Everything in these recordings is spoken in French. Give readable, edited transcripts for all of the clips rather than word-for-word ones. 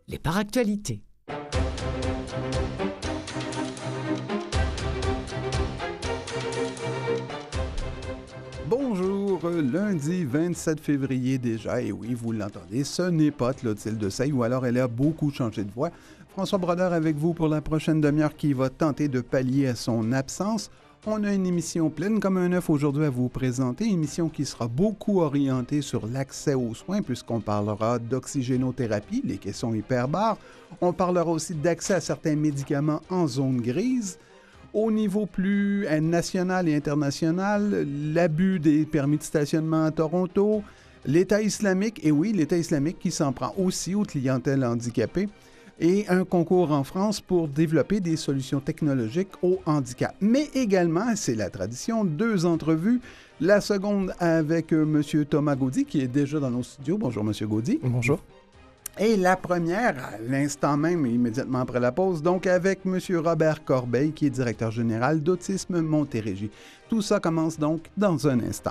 les paractualités. Bonjour, lundi 27 février déjà, et oui, vous l'entendez, ce n'est pas Clotilde Sey, ou alors elle a beaucoup changé de voix. François Brodeur avec vous pour la prochaine demi-heure qui va tenter de pallier à son absence. On a une émission pleine comme un œuf aujourd'hui à vous présenter, une émission qui sera beaucoup orientée sur l'accès aux soins puisqu'on parlera d'oxygénothérapie, les questions hyperbares. On parlera aussi d'accès à certains médicaments en zone grise. Au niveau plus national et international, l'abus des permis de stationnement à Toronto, l'État islamique, et oui, l'État islamique qui s'en prend aussi aux clientèles handicapées, et un concours en France pour développer des solutions technologiques au handicap. Mais également, c'est la tradition, 2 entrevues. La seconde avec M. Thomas Gaudy, qui est déjà dans nos studios. Bonjour, M. Gaudy. Bonjour. Et la première, à l'instant même, immédiatement après la pause, donc avec M. Robert Corbeil, qui est directeur général d'Autisme Montérégie. Tout ça commence donc dans un instant.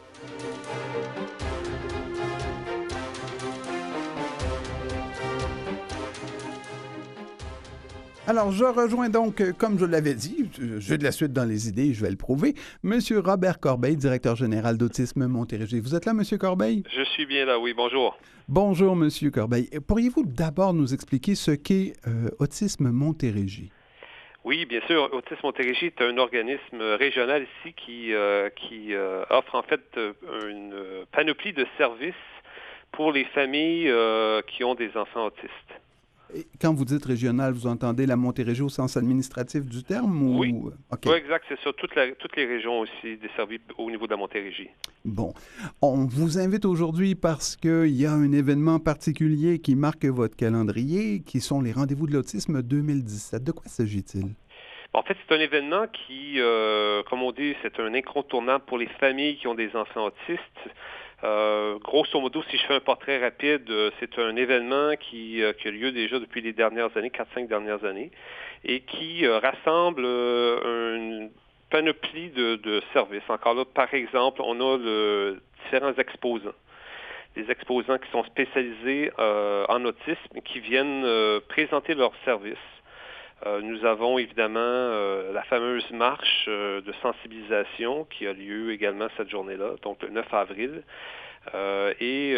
Alors, je rejoins donc, comme je l'avais dit, j'ai de la suite dans les idées, je vais le prouver, M. Robert Corbeil, directeur général d'Autisme Montérégie. Vous êtes là, M. Corbeil? Je suis bien là, oui, bonjour. Bonjour, M. Corbeil. Pourriez-vous d'abord nous expliquer ce qu'est Autisme Montérégie? Oui, bien sûr. Autisme Montérégie est un organisme régional ici qui offre en fait une panoplie de services pour les familles qui ont des enfants autistes. Et quand vous dites régional, vous entendez la Montérégie au sens administratif du terme? Ou... Oui. Okay. Oui, exact, c'est ça. Toutes les régions aussi desservies au niveau de la Montérégie. Bon. On vous invite aujourd'hui parce qu'il y a un événement particulier qui marque votre calendrier, qui sont les rendez-vous de l'autisme 2017. De quoi s'agit-il? En fait, c'est un événement qui, comme on dit, c'est un incontournable pour les familles qui ont des enfants autistes. Grosso modo, si je fais un portrait rapide, c'est un événement qui a lieu déjà depuis les dernières années, 4-5 dernières années, et qui rassemble une panoplie de services. Encore là, par exemple, on a différents exposants. Des exposants qui sont spécialisés en autisme, qui viennent présenter leurs services. Nous avons évidemment la fameuse marche de sensibilisation qui a lieu également cette journée-là, donc le 9 avril. C'est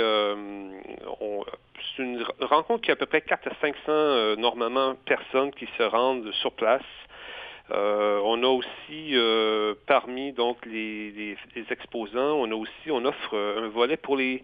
une rencontre qui a à peu près 400 à 500 normalement personnes qui se rendent sur place. On a aussi parmi donc les exposants, on offre un volet pour les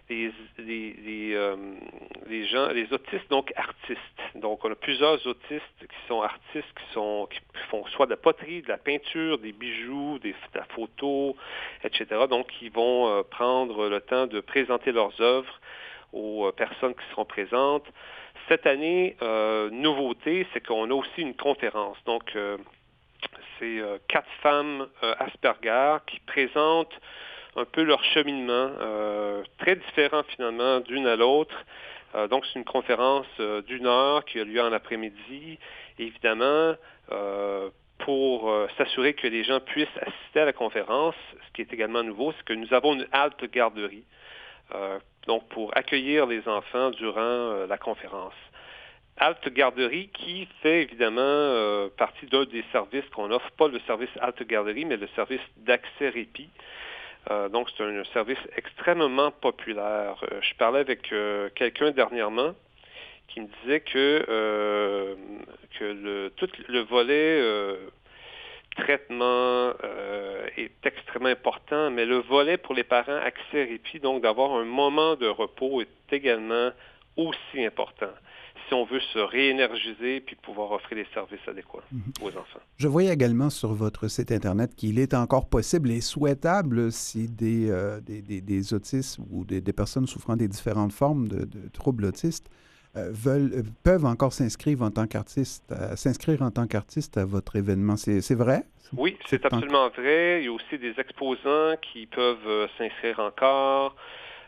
gens, les autistes, donc artistes. Donc, on a plusieurs autistes qui sont artistes, qui font soit de la poterie, de la peinture, des bijoux, de la photo, etc. Donc, ils vont prendre le temps de présenter leurs œuvres aux personnes qui seront présentes. Cette année, nouveauté, c'est qu'on a aussi une conférence. Donc, c'est 4 femmes Asperger qui présentent un peu leur cheminement, très différent finalement d'une à l'autre. Donc, c'est une conférence d'1 heure qui a lieu en après-midi. Évidemment, pour s'assurer que les gens puissent assister à la conférence, ce qui est également nouveau, c'est que nous avons une halte garderie, donc pour accueillir les enfants durant la conférence. Halte garderie qui fait évidemment partie d'un des services qu'on offre, pas le service halte garderie, mais le service d'accès répit. Donc, c'est un service extrêmement populaire. Je parlais avec quelqu'un dernièrement qui me disait que tout le volet traitement est extrêmement important, mais le volet pour les parents accès répit, donc d'avoir un moment de repos, est également aussi important si on veut se réénergiser puis pouvoir offrir des services adéquats aux enfants. Je voyais également sur votre site Internet qu'il est encore possible et souhaitable si des autistes ou des personnes souffrant des différentes formes de troubles autistes peuvent encore s'inscrire en tant qu'artiste à votre événement. C'est vrai? Oui, c'est absolument vrai. Il y a aussi des exposants qui peuvent s'inscrire encore.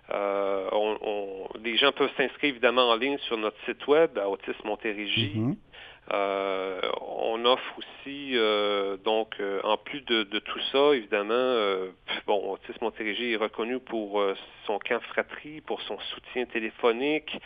Les gens peuvent s'inscrire évidemment en ligne sur notre site web à Autisme Montérégie. Mm-hmm. On offre aussi, en plus de tout ça, évidemment, Autisme Montérégie est reconnu pour son camp fratrie, pour son soutien téléphonique.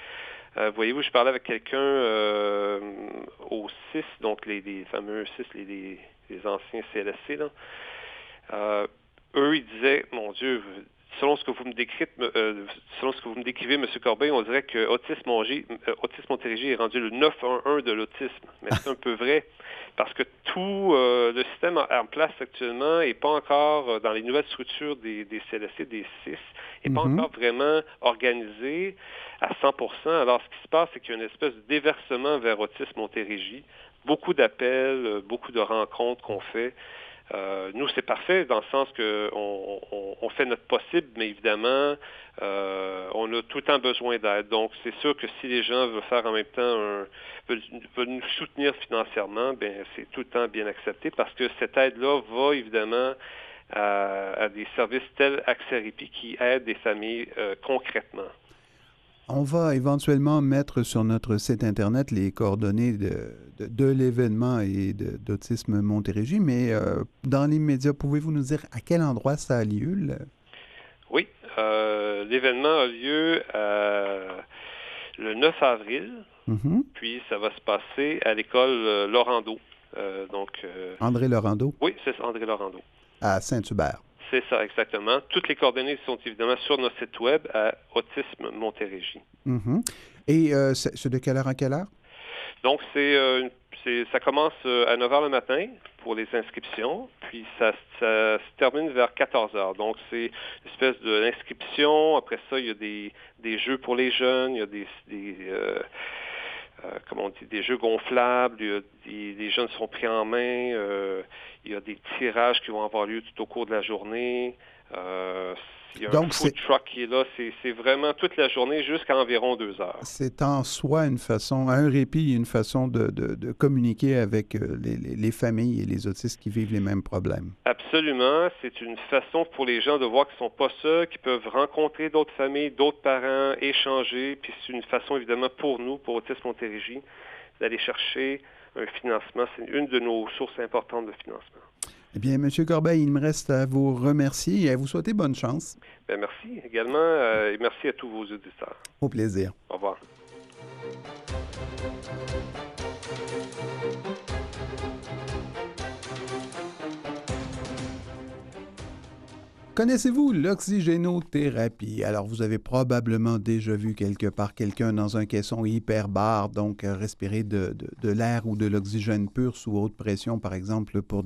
Voyez-vous, je parlais avec quelqu'un au CIS, donc les fameux CIS, les anciens CLSC, là. Eux, ils disaient, mon Dieu, selon ce que vous me décrivez, M. Corbeil, on dirait que Autisme Montérégie est rendu le 911 de l'autisme. Mais c'est un peu vrai, parce que tout le système en place actuellement n'est pas encore, dans les nouvelles structures des CLSC, des CIS, n'est pas encore vraiment organisé à 100%. Alors, ce qui se passe, c'est qu'il y a une espèce de déversement vers Autisme Montérégie. Beaucoup d'appels, beaucoup de rencontres qu'on fait. Nous, c'est parfait dans le sens qu'on fait notre possible, mais évidemment, on a tout le temps besoin d'aide. Donc, c'est sûr que si les gens veulent faire en même temps, veulent nous soutenir financièrement, bien, c'est tout le temps bien accepté parce que cette aide-là va évidemment à des services tels Accès-Répit qui aident des familles concrètement. On va éventuellement mettre sur notre site Internet les coordonnées de l'événement et d'Autisme Montérégie, mais dans l'immédiat, pouvez-vous nous dire à quel endroit ça a lieu? Oui, l'événement a lieu le 9 avril, puis ça va se passer à l'école Laurando. André Laurando? Oui, c'est André Laurando. À Saint-Hubert. C'est ça, exactement. Toutes les coordonnées sont évidemment sur notre site web à Autisme Montérégie. Et c'est de quelle heure à quelle heure? Donc, ça commence à 9 h le matin pour les inscriptions, puis ça se termine vers 14 h. Donc, c'est une espèce d'inscription. Après ça, il y a des jeux pour les jeunes, il y a des jeux gonflables, les jeunes seront pris en main, il y a des tirages qui vont avoir lieu tout au cours de la journée. Il y a un food truck qui est là. C'est vraiment toute la journée jusqu'à environ 2 heures. C'est en soi un répit, une façon de communiquer avec les familles et les autistes qui vivent les mêmes problèmes. Absolument. C'est une façon pour les gens de voir qu'ils ne sont pas seuls, qu'ils peuvent rencontrer d'autres familles, d'autres parents, échanger. Puis c'est une façon, évidemment, pour nous, pour Autisme Montérégie, d'aller chercher un financement. C'est une de nos sources importantes de financement. Eh bien, M. Corbeil, il me reste à vous remercier et à vous souhaiter bonne chance. Bien, merci également et merci à tous vos auditeurs. Au plaisir. Au revoir. Connaissez-vous l'oxygénothérapie? Alors, vous avez probablement déjà vu quelque part quelqu'un dans un caisson hyperbare, donc respirer de l'air ou de l'oxygène pur sous haute pression, par exemple, pour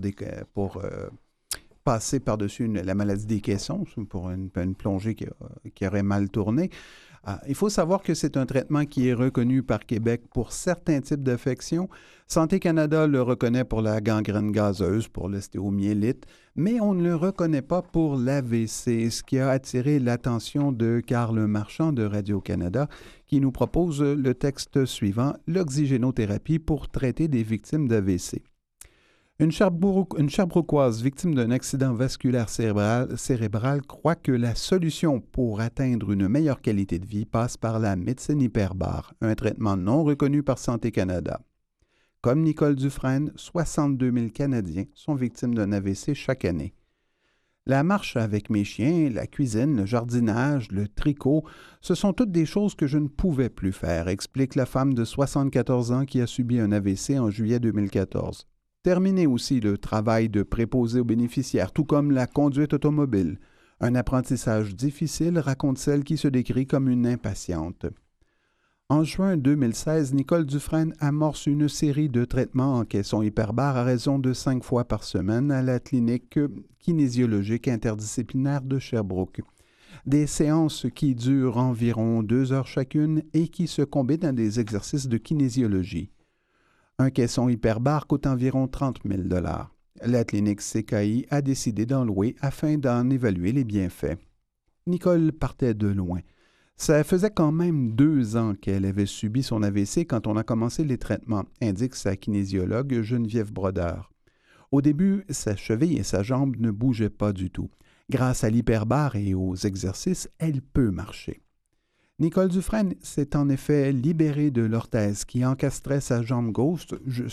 passer par-dessus la maladie des caissons, pour une plongée qui aurait mal tourné. Il faut savoir que c'est un traitement qui est reconnu par Québec pour certains types d'affections. Santé Canada le reconnaît pour la gangrène gazeuse, pour l'ostéomyélite, mais on ne le reconnaît pas pour l'AVC, ce qui a attiré l'attention de Carl Marchand de Radio-Canada, qui nous propose le texte suivant, l'oxygénothérapie pour traiter des victimes d'AVC. Une Sherbrookoise victime d'un accident vasculaire cérébral croit que la solution pour atteindre une meilleure qualité de vie passe par la médecine hyperbare, un traitement non reconnu par Santé Canada. Comme Nicole Dufresne, 62 000 Canadiens sont victimes d'un AVC chaque année. La marche avec mes chiens, la cuisine, le jardinage, le tricot, ce sont toutes des choses que je ne pouvais plus faire, explique la femme de 74 ans qui a subi un AVC en juillet 2014. Terminé aussi le travail de préposé aux bénéficiaires, tout comme la conduite automobile. Un apprentissage difficile, raconte celle qui se décrit comme une impatiente. En juin 2016, Nicole Dufresne amorce une série de traitements en caisson hyperbare à raison de 5 fois par semaine à la clinique kinésiologique interdisciplinaire de Sherbrooke. Des séances qui durent environ 2 heures chacune et qui se combinent à des exercices de kinésiologie. Un caisson hyperbare coûte environ 30 000 $. La clinique CKI a décidé d'en louer afin d'en évaluer les bienfaits. Nicole partait de loin. Ça faisait quand même 2 ans qu'elle avait subi son AVC quand on a commencé les traitements, indique sa kinésiologue Geneviève Brodeur. Au début, sa cheville et sa jambe ne bougeaient pas du tout. Grâce à l'hyperbare et aux exercices, elle peut marcher. Nicole Dufresne s'est en effet libérée de l'orthèse qui encastrait sa jambe gauche,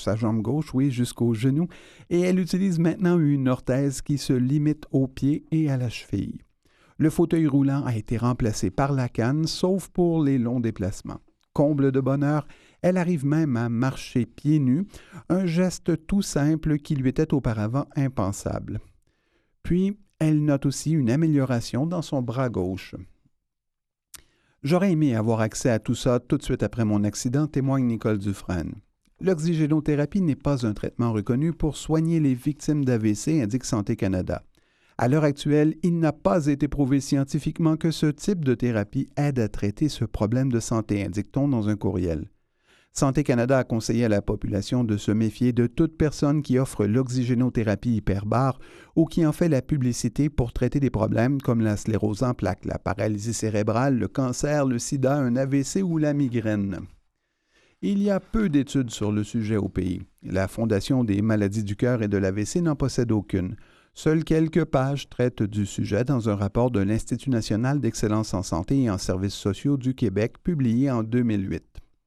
jusqu'au genou, et elle utilise maintenant une orthèse qui se limite aux pieds et à la cheville. Le fauteuil roulant a été remplacé par la canne, sauf pour les longs déplacements. Comble de bonheur, elle arrive même à marcher pieds nus, un geste tout simple qui lui était auparavant impensable. Puis, elle note aussi une amélioration dans son bras gauche. J'aurais aimé avoir accès à tout ça tout de suite après mon accident, témoigne Nicole Dufresne. L'oxygénothérapie n'est pas un traitement reconnu pour soigner les victimes d'AVC, indique Santé Canada. À l'heure actuelle, il n'a pas été prouvé scientifiquement que ce type de thérapie aide à traiter ce problème de santé, indique-t-on dans un courriel. Santé Canada a conseillé à la population de se méfier de toute personne qui offre l'oxygénothérapie hyperbare ou qui en fait la publicité pour traiter des problèmes comme la sclérose en plaques, la paralysie cérébrale, le cancer, le sida, un AVC ou la migraine. Il y a peu d'études sur le sujet au pays. La Fondation des maladies du cœur et de l'AVC n'en possède aucune. Seules quelques pages traitent du sujet dans un rapport de l'Institut national d'excellence en santé et en services sociaux du Québec publié en 2008.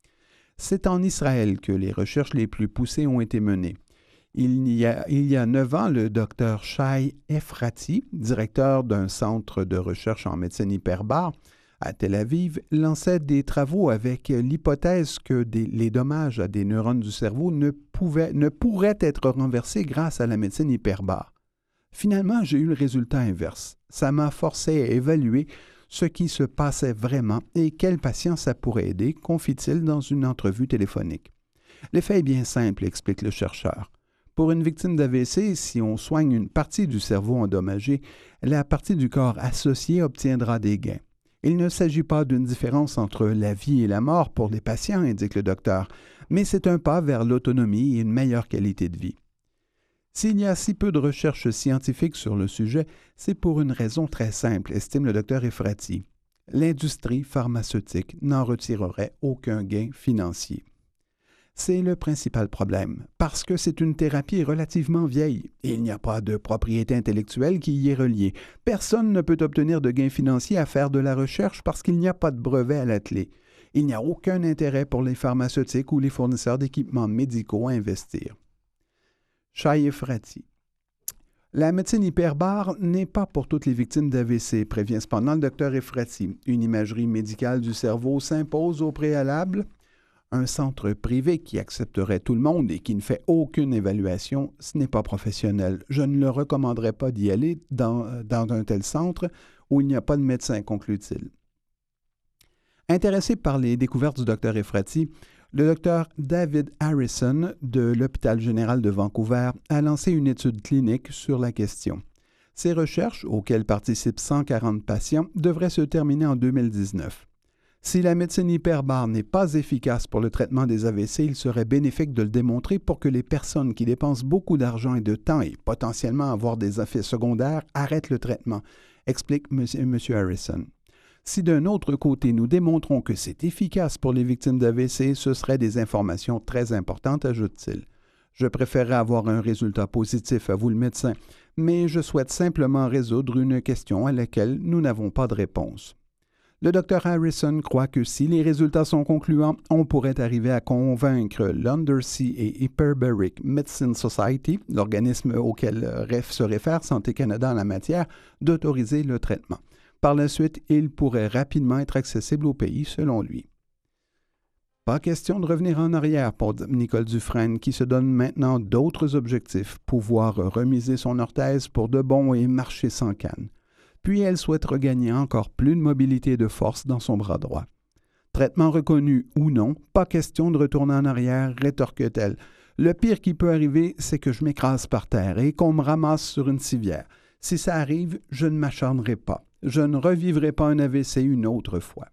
C'est en Israël que les recherches les plus poussées ont été menées. Il y a 9 ans, le Dr Shai Efrati, directeur d'un centre de recherche en médecine hyperbare à Tel Aviv, lançait des travaux avec l'hypothèse que les dommages à des neurones du cerveau ne pourraient être renversés grâce à la médecine hyperbare. Finalement, j'ai eu le résultat inverse. Ça m'a forcé à évaluer ce qui se passait vraiment et quel patient ça pourrait aider, confie-t-il dans une entrevue téléphonique. L'effet est bien simple, explique le chercheur. Pour une victime d'AVC, si on soigne une partie du cerveau endommagée, la partie du corps associée obtiendra des gains. Il ne s'agit pas d'une différence entre la vie et la mort pour les patients, indique le docteur, mais c'est un pas vers l'autonomie et une meilleure qualité de vie. S'il y a si peu de recherches scientifiques sur le sujet, c'est pour une raison très simple, estime le docteur Efrati. L'industrie pharmaceutique n'en retirerait aucun gain financier. C'est le principal problème, parce que c'est une thérapie relativement vieille et il n'y a pas de propriété intellectuelle qui y est reliée. Personne ne peut obtenir de gains financiers à faire de la recherche parce qu'il n'y a pas de brevet à la clé. Il n'y a aucun intérêt pour les pharmaceutiques ou les fournisseurs d'équipements médicaux à investir. Shai Efrati. La médecine hyperbare n'est pas pour toutes les victimes d'AVC, prévient cependant le docteur Efrati. Une imagerie médicale du cerveau s'impose au préalable. Un centre privé qui accepterait tout le monde et qui ne fait aucune évaluation, ce n'est pas professionnel. Je ne le recommanderais pas d'y aller dans un tel centre où il n'y a pas de médecin, conclut-il. Intéressé par les découvertes du docteur Efrati, le docteur David Harrison de l'Hôpital général de Vancouver a lancé une étude clinique sur la question. Ces recherches, auxquelles participent 140 patients, devraient se terminer en 2019. Si la médecine hyperbare n'est pas efficace pour le traitement des AVC, il serait bénéfique de le démontrer pour que les personnes qui dépensent beaucoup d'argent et de temps et potentiellement avoir des effets secondaires arrêtent le traitement, explique M. Harrison. Si d'un autre côté nous démontrons que c'est efficace pour les victimes d'AVC, ce seraient des informations très importantes, ajoute-t-il. Je préférerais avoir un résultat positif, avoue le médecin, mais je souhaite simplement résoudre une question à laquelle nous n'avons pas de réponse. Le Dr Harrison croit que si les résultats sont concluants, on pourrait arriver à convaincre l'Undersea et Hyperbaric Medicine Society, l'organisme auquel se réfère Santé Canada en la matière, d'autoriser le traitement. Par la suite, il pourrait rapidement être accessible au pays, selon lui. Pas question de revenir en arrière pour Nicole Dufresne, qui se donne maintenant d'autres objectifs, pouvoir remiser son orthèse pour de bon et marcher sans canne. Puis elle souhaite regagner encore plus de mobilité et de force dans son bras droit. Traitement reconnu ou non, pas question de retourner en arrière, rétorque-t-elle. Le pire qui peut arriver, c'est que je m'écrase par terre et qu'on me ramasse sur une civière. Si ça arrive, je ne m'acharnerai pas. Je ne revivrai pas un AVC une autre fois.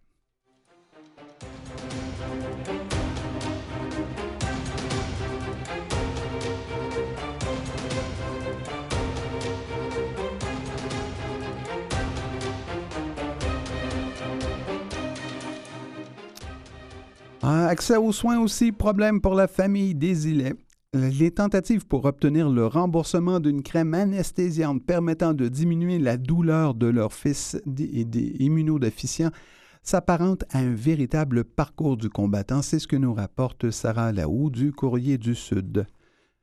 Accès aux soins aussi, problème pour la famille Desilets. Les tentatives pour obtenir le remboursement d'une crème anesthésiante permettant de diminuer la douleur de leur fils immunodéficient s'apparentent à un véritable parcours du combattant. C'est ce que nous rapporte Sarah Laou du Courrier du Sud.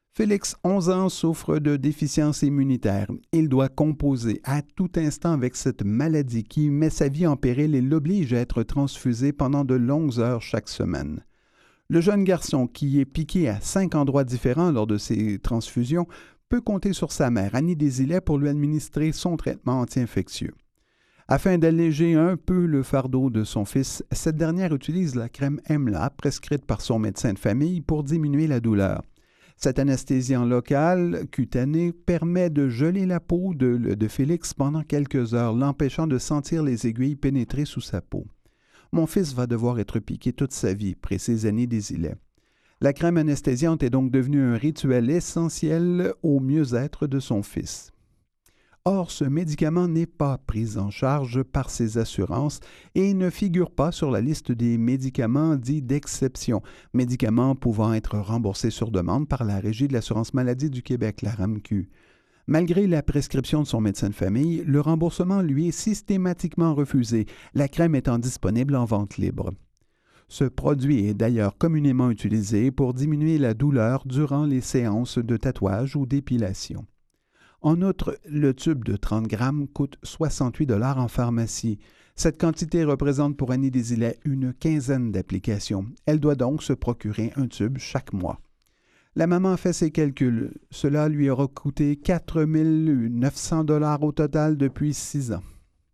Félix, 11 ans, souffre de déficience immunitaire. Il doit composer à tout instant avec cette maladie qui met sa vie en péril et l'oblige à être transfusé pendant de longues heures chaque semaine. Le jeune garçon, qui est piqué à 5 endroits différents lors de ses transfusions, peut compter sur sa mère, Annie Desilets, pour lui administrer son traitement anti-infectieux. Afin d'alléger un peu le fardeau de son fils, cette dernière utilise la crème EMLA, prescrite par son médecin de famille, pour diminuer la douleur. Cet anesthésiant local, cutané, permet de geler la peau de Félix pendant quelques heures, l'empêchant de sentir les aiguilles pénétrer sous sa peau. « Mon fils va devoir être piqué toute sa vie », précise Annie Desilets. La crème anesthésiante est donc devenue un rituel essentiel au mieux-être de son fils. Or, ce médicament n'est pas pris en charge par ses assurances et ne figure pas sur la liste des médicaments dits d'exception, médicaments pouvant être remboursés sur demande par la Régie de l'assurance maladie du Québec, la RAMQ. Malgré la prescription de son médecin de famille, le remboursement lui est systématiquement refusé, la crème étant disponible en vente libre. Ce produit est d'ailleurs communément utilisé pour diminuer la douleur durant les séances de tatouage ou d'épilation. En outre, le tube de 30 grammes coûte 68 $ en pharmacie. Cette quantité représente pour Annie Desilets une quinzaine d'applications. Elle doit donc se procurer un tube chaque mois. La maman fait ses calculs. Cela lui aura coûté 4 900 $ au total depuis 6 ans.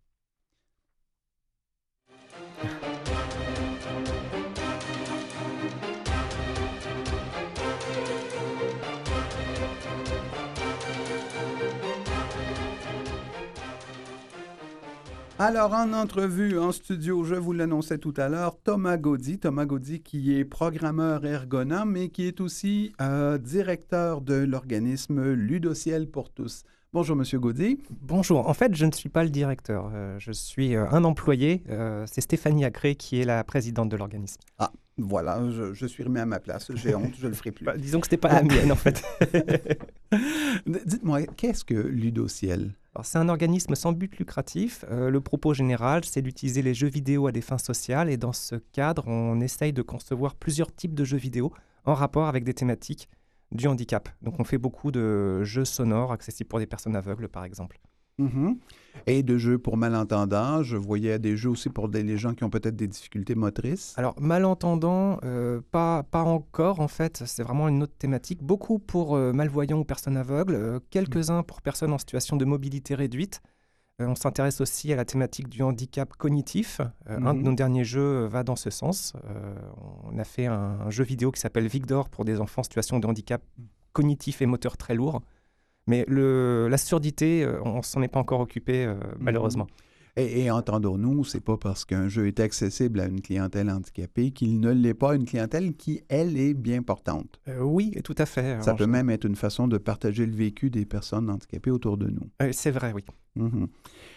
Alors, en entrevue, en studio, je vous l'annonçais tout à l'heure, Thomas Gaudy qui est programmeur ergonome et qui est aussi directeur de l'organisme Ludociel pour tous. Bonjour, Monsieur Gaudy. Bonjour. En fait, je ne suis pas le directeur. Je suis un employé. C'est Stéphanie Agré qui est la présidente de l'organisme. Ah, voilà, je suis remis à ma place. J'ai honte, je ne le ferai plus. Disons que ce n'était pas la mienne, en fait. Dites-moi, qu'est-ce que Ludociel? Alors, c'est un organisme sans but lucratif. Le propos général, c'est d'utiliser les jeux vidéo à des fins sociales. Et dans ce cadre, on essaye de concevoir plusieurs types de jeux vidéo en rapport avec des thématiques du handicap. Donc, on fait beaucoup de jeux sonores accessibles pour des personnes aveugles, par exemple. Mm-hmm. Et de jeux pour malentendants. Je voyais des jeux aussi pour les gens qui ont peut-être des difficultés motrices. Alors, malentendants, pas encore, en fait. C'est vraiment une autre thématique. Beaucoup pour malvoyants ou personnes aveugles, quelques-uns pour personnes en situation de mobilité réduite. On s'intéresse aussi à la thématique du handicap cognitif. Un de nos derniers jeux va dans ce sens. On a fait un jeu vidéo qui s'appelle Victor pour des enfants en situation de handicap cognitif et moteur très lourd. Mais la surdité, on ne s'en est pas encore occupé, malheureusement. Et entendons-nous, c'est pas parce qu'un jeu est accessible à une clientèle handicapée qu'il ne l'est pas à une clientèle qui, elle, est bien portante. Oui, tout à fait. Ça peut même être une façon de partager le vécu des personnes handicapées autour de nous. C'est vrai, oui. Mm-hmm.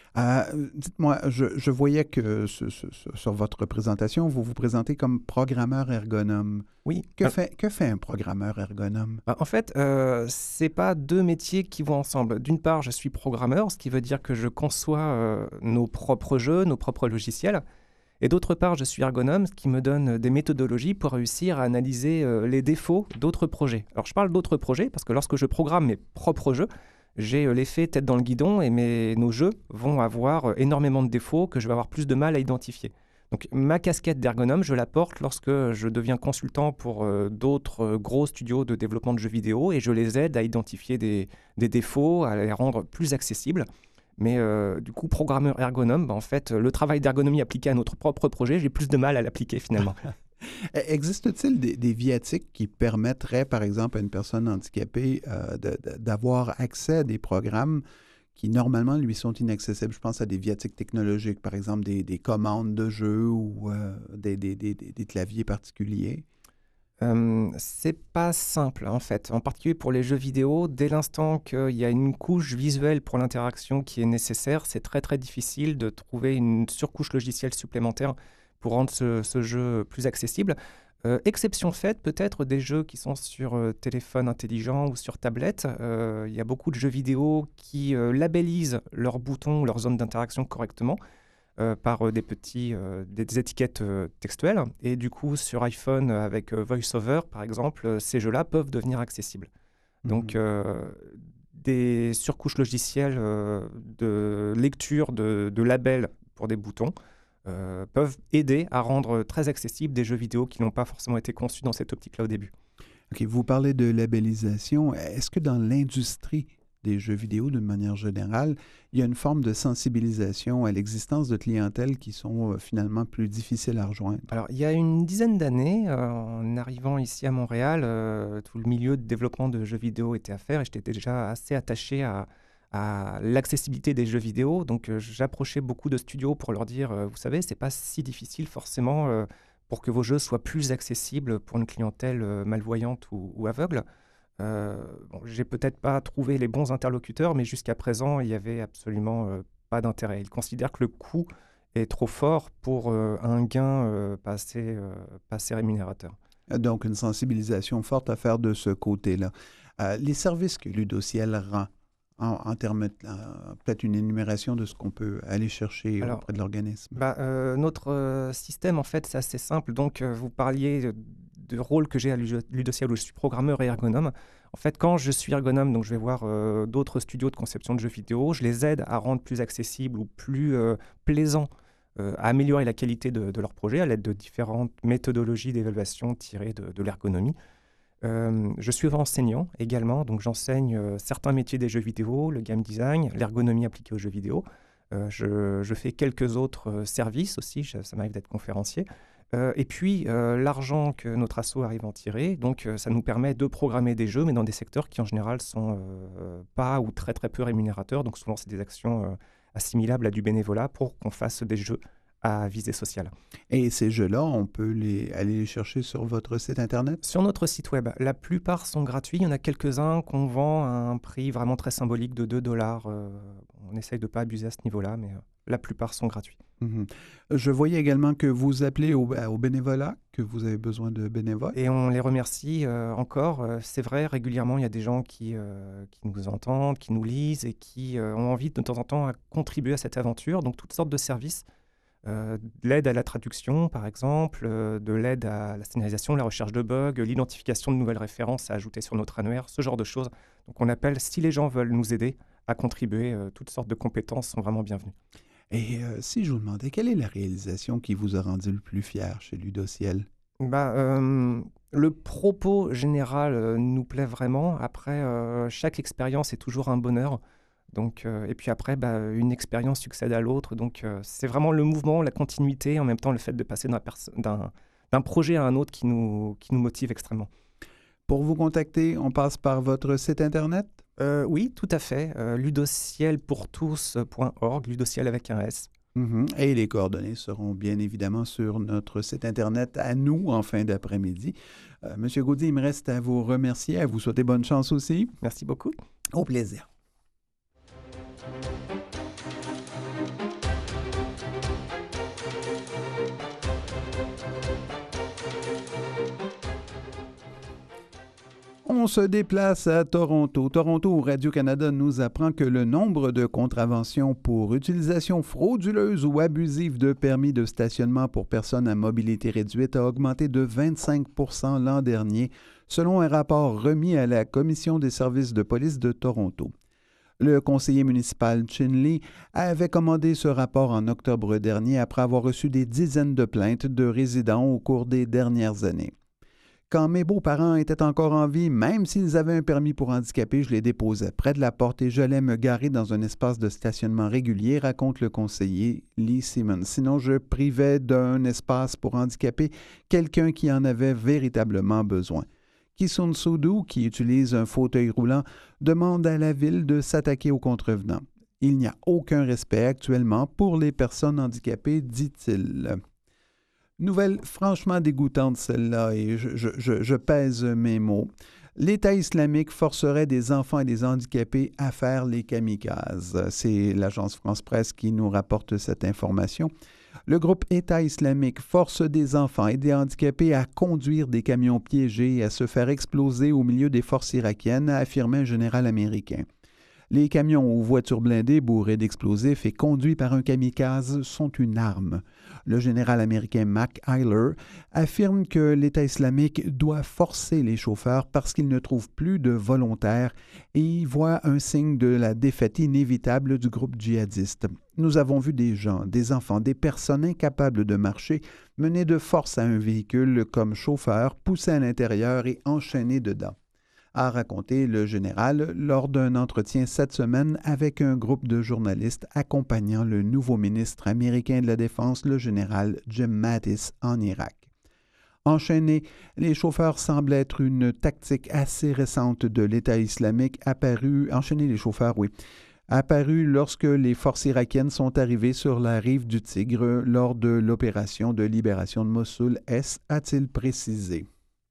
Dites-moi, je voyais que sur votre présentation, vous vous présentez comme programmeur ergonome. Oui. Que fait un programmeur ergonome? En fait, ce n'est pas deux métiers qui vont ensemble. D'une part, je suis programmeur, ce qui veut dire que je conçois nos propres jeux, nos propres logiciels. Et d'autre part, je suis ergonome, ce qui me donne des méthodologies pour réussir à analyser les défauts d'autres projets. Alors, je parle d'autres projets parce que lorsque je programme mes propres jeux, j'ai l'effet tête dans le guidon et nos jeux vont avoir énormément de défauts que je vais avoir plus de mal à identifier. Donc ma casquette d'ergonome, je la porte lorsque je deviens consultant pour d'autres gros studios de développement de jeux vidéo et je les aide à identifier des défauts, à les rendre plus accessibles. Mais du coup, programmeur ergonome, en fait, le travail d'ergonomie appliqué à notre propre projet, j'ai plus de mal à l'appliquer finalement. Existe-t-il des viatiques qui permettraient, par exemple, à une personne handicapée d'avoir accès à des programmes qui, normalement, lui sont inaccessibles? Je pense à des viatiques technologiques, par exemple, des commandes de jeu ou des claviers particuliers. C'est pas simple, en fait. En particulier pour les jeux vidéo, dès l'instant qu'il y a une couche visuelle pour l'interaction qui est nécessaire, c'est très, très difficile de trouver une surcouche logicielle supplémentaire pour rendre ce jeu plus accessible. Exception faite, peut-être des jeux qui sont sur téléphone intelligent ou sur tablette. Il y a beaucoup de jeux vidéo qui labellisent leurs boutons ou leurs zones d'interaction correctement par des étiquettes textuelles. Et du coup, sur iPhone, avec VoiceOver, par exemple, ces jeux-là peuvent devenir accessibles. Donc, des surcouches logicielles de lecture de labels pour des boutons peuvent aider à rendre très accessibles des jeux vidéo qui n'ont pas forcément été conçus dans cette optique-là au début. OK, vous parlez de labellisation. Est-ce que dans l'industrie des jeux vidéo, d'une manière générale, il y a une forme de sensibilisation à l'existence de clientèles qui sont finalement plus difficiles à rejoindre? Alors, il y a une dizaine d'années, en arrivant ici à Montréal, tout le milieu de développement de jeux vidéo était à faire et j'étais déjà assez attaché à l'accessibilité des jeux vidéo. Donc, j'approchais beaucoup de studios pour leur dire, vous savez, c'est pas si difficile forcément pour que vos jeux soient plus accessibles pour une clientèle malvoyante ou aveugle. Bon, j'ai peut-être pas trouvé les bons interlocuteurs, mais jusqu'à présent, il y avait absolument pas d'intérêt. Ils considèrent que le coût est trop fort pour un gain pas assez rémunérateur. Donc, une sensibilisation forte à faire de ce côté-là. Les services que Ludociel rend, en termes, peut-être une énumération de ce qu'on peut aller chercher auprès de l'organisme. Notre système, en fait, c'est assez simple. Donc, vous parliez de rôle que j'ai à Ludociel où je suis programmeur et ergonome. En fait, quand je suis ergonome, donc je vais voir d'autres studios de conception de jeux vidéo, je les aide à rendre plus accessible ou plus plaisant, à améliorer la qualité de leur projet à l'aide de différentes méthodologies d'évaluation tirées de l'ergonomie. Je suis enseignant également, donc j'enseigne certains métiers des jeux vidéo, le game design, l'ergonomie appliquée aux jeux vidéo. Je fais quelques autres services aussi, ça m'arrive d'être conférencier. Et puis, l'argent que notre asso arrive à en tirer, donc ça nous permet de programmer des jeux, mais dans des secteurs qui en général sont pas ou très très peu rémunérateurs. Donc souvent, c'est des actions assimilables à du bénévolat pour qu'on fasse des jeux à visée sociale. Et ces jeux-là, on peut aller les chercher sur votre site Internet? Sur notre site web, la plupart sont gratuits. Il y en a quelques-uns qu'on vend à un prix vraiment très symbolique de 2 $. On essaye de ne pas abuser à ce niveau-là, mais la plupart sont gratuits. Je voyais également que vous appelez au bénévolat, que vous avez besoin de bénévoles. Et on les remercie encore. C'est vrai, régulièrement, il y a des gens qui nous entendent, qui nous lisent et qui ont envie de temps en temps à contribuer à cette aventure. Donc, toutes sortes de services. De l'aide à la traduction, par exemple, de l'aide à la scénarisation, la recherche de bugs, l'identification de nouvelles références à ajouter sur notre annuaire, ce genre de choses. Donc on appelle, si les gens veulent nous aider à contribuer, toutes sortes de compétences sont vraiment bienvenues. Et si je vous demandais, quelle est la réalisation qui vous a rendu le plus fier chez Ludociel? Le propos général nous plaît vraiment. Après, chaque expérience est toujours un bonheur. Donc, et puis après, une expérience succède à l'autre. Donc, c'est vraiment le mouvement, la continuité, en même temps le fait de passer d'un projet à un autre qui nous motive extrêmement. Pour vous contacter, on passe par votre site Internet? Oui, tout à fait. ludocielpourtous.org, Ludociel avec un S. Et les coordonnées seront bien évidemment sur notre site Internet à nous en fin d'après-midi. Monsieur Gaudy, il me reste à vous remercier, à vous souhaiter bonne chance aussi. Merci beaucoup. Au plaisir. On se déplace à Toronto. Toronto, où Radio-Canada nous apprend que le nombre de contraventions pour utilisation frauduleuse ou abusive de permis de stationnement pour personnes à mobilité réduite a augmenté de 25 % l'an dernier, selon un rapport remis à la Commission des services de police de Toronto. Le conseiller municipal Chin Lee avait commandé ce rapport en octobre dernier après avoir reçu des dizaines de plaintes de résidents au cours des dernières années. Quand mes beaux-parents étaient encore en vie, même s'ils avaient un permis pour handicapés, je les déposais près de la porte et j'allais me garer dans un espace de stationnement régulier, raconte le conseiller Lee Simmons. Sinon, je privais d'un espace pour handicapés quelqu'un qui en avait véritablement besoin. Kisun Soudou, qui utilise un fauteuil roulant, demande à la ville de s'attaquer aux contrevenants. Il n'y a aucun respect actuellement pour les personnes handicapées, dit-il. Nouvelle franchement dégoûtante, celle-là, et je pèse mes mots. L'État islamique forcerait des enfants et des handicapés à faire les kamikazes. C'est l'agence France-Presse qui nous rapporte cette information. Le groupe État islamique force des enfants et des handicapés à conduire des camions piégés et à se faire exploser au milieu des forces irakiennes, a affirmé un général américain. Les camions ou voitures blindées bourrées d'explosifs et conduits par un kamikaze sont une arme. Le général américain Mac Eiler affirme que l'État islamique doit forcer les chauffeurs parce qu'il ne trouve plus de volontaires et y voit un signe de la défaite inévitable du groupe djihadiste. Nous avons vu des gens, des enfants, des personnes incapables de marcher mener de force à un véhicule comme chauffeur, poussés à l'intérieur et enchaînés dedans, a raconté le général lors d'un entretien cette semaine avec un groupe de journalistes accompagnant le nouveau ministre américain de la Défense, le général Jim Mattis, en Irak. Enchaînés, les chauffeurs semblent être une tactique assez récente de l'État islamique apparue lorsque les forces irakiennes sont arrivées sur la rive du Tigre lors de l'opération de libération de Mossoul-Est, a-t-il précisé.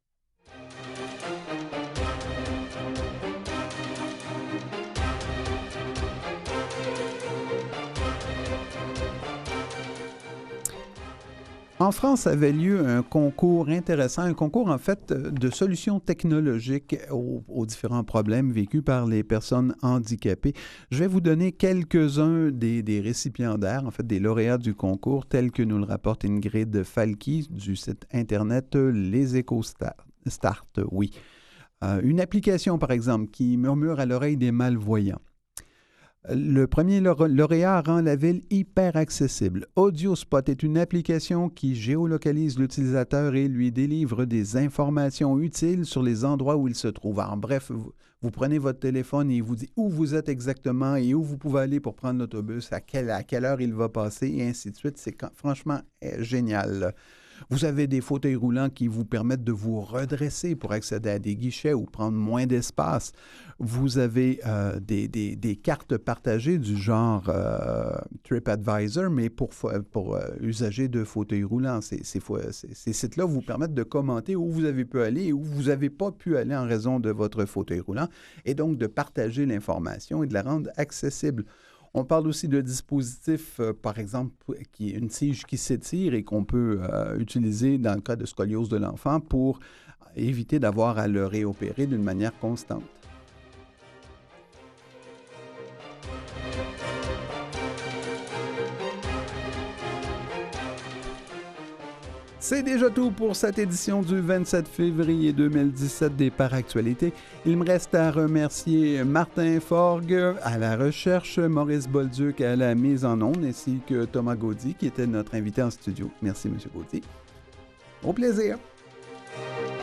En France avait lieu un concours intéressant, un concours en fait de solutions technologiques aux différents problèmes vécus par les personnes handicapées. Je vais vous donner quelques-uns des récipiendaires, en fait des lauréats du concours, tels que nous le rapporte Ingrid Falky du site internet Les EcoStart. Oui. Une application, par exemple, qui murmure à l'oreille des malvoyants. Le premier lauréat rend la ville hyper accessible. AudioSpot est une application qui géolocalise l'utilisateur et lui délivre des informations utiles sur les endroits où il se trouve. En bref, vous prenez votre téléphone et il vous dit où vous êtes exactement et où vous pouvez aller pour prendre l'autobus, à quelle heure il va passer et ainsi de suite. C'est franchement génial. Vous avez des fauteuils roulants qui vous permettent de vous redresser pour accéder à des guichets ou prendre moins d'espace. Vous avez des cartes partagées du genre TripAdvisor, mais pour usagers de fauteuils roulants. Ces sites-là vous permettent de commenter où vous avez pu aller et où vous n'avez pas pu aller en raison de votre fauteuil roulant, et donc de partager l'information et de la rendre accessible. On parle aussi de dispositifs, par exemple, qui est une tige qui s'étire et qu'on peut utiliser dans le cas de scoliose de l'enfant pour éviter d'avoir à le réopérer d'une manière constante. C'est déjà tout pour cette édition du 27 février 2017 des Paractualités. Il me reste à remercier Martin Forgue à la recherche, Maurice Bolduc à la mise en onde, ainsi que Thomas Gaudy qui était notre invité en studio. Merci, M. Gaudy. Au plaisir.